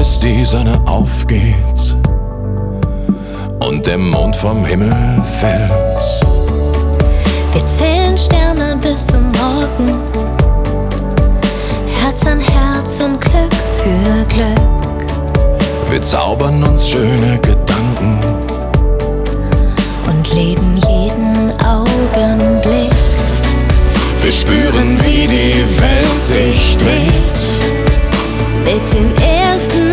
bis die Sonne aufgeht und der Mond vom Himmel fällt. Wir zählen Sterne bis zum Morgen, Herz an Herz und Glück für Glück. Wir zaubern uns schöne Gedanken und leben jeden Augenblick. Wir spüren, wie die Welt sich dreht Mit dem ersten